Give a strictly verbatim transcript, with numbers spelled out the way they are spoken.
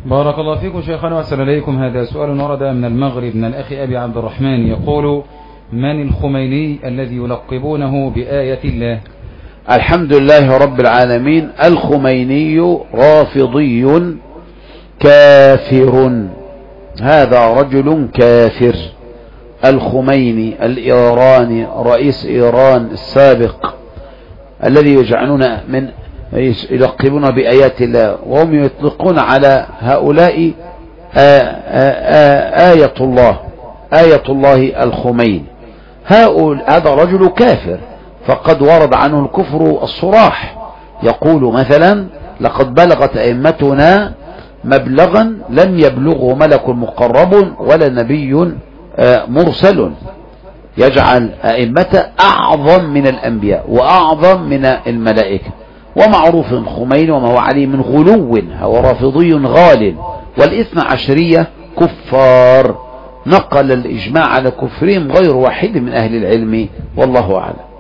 بارك الله فيكم شيخنا وأحسن إليكم. هذا سؤال ورد من المغرب من الأخ أبي عبد الرحمن يقول: من الخميني الذي يلقبونه بآية الله؟ الحمد لله رب العالمين. الخميني رافضي كافر، هذا رجل كافر. الخميني الإيراني رئيس إيران السابق الذي يجعلون من يلقبون بآيات الله، وهم يطلقون على هؤلاء آية الله، آية الله الخميني. هذا رجل كافر، فقد ورد عنه الكفر الصراح. يقول مثلا: لقد بلغت أئمتنا مبلغا لم يبلغه ملك مقرب ولا نبي مرسل. يجعل أئمة أعظم من الأنبياء وأعظم من الملائكة. ومعروف الخميني وما هو عليه من غلو، هو رافضي غال، والإثنى عشرية كفار. نقل الإجماع على كفرهم غير واحد من أهل العلم، والله أعلم.